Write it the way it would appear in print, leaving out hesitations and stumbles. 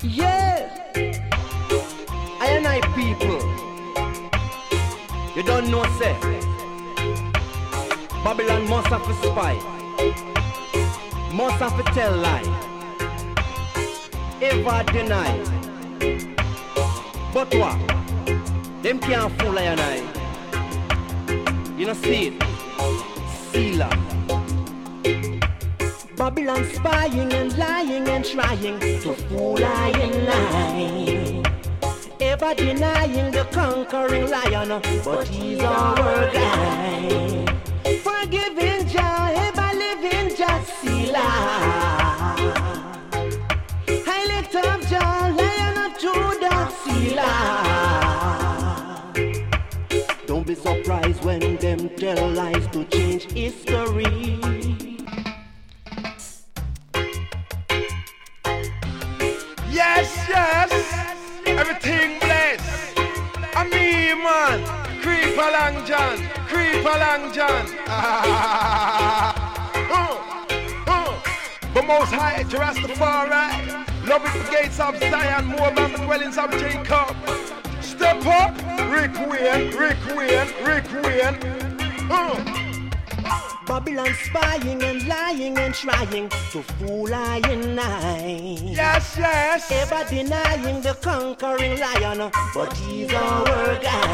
Yeah, I and I people, you don't know, say Babylon must have to spy, must have to tell lie, ever deny. But what? Them can't fool I and I. You know see it? Sealer. Babylon spying and lying and trying to fool I and I. Ever denying the conquering lion, but he's our guy. Forgiving Jah, ever living just Sealer. I lift up Jah, Lion of Judah, Sealer. Don't be surprised when them tell lies to change history. Yes, everything blessed. I mean, man, creep along, John, creep along, John. But most high, Rastafari, love it the gates of Zion, more than the dwellings of Jacob. Step up, Rick Wayne. Babylon spying and lying and trying to fool I and I. Yes. Ever denying the conquering lion, but he's our guy.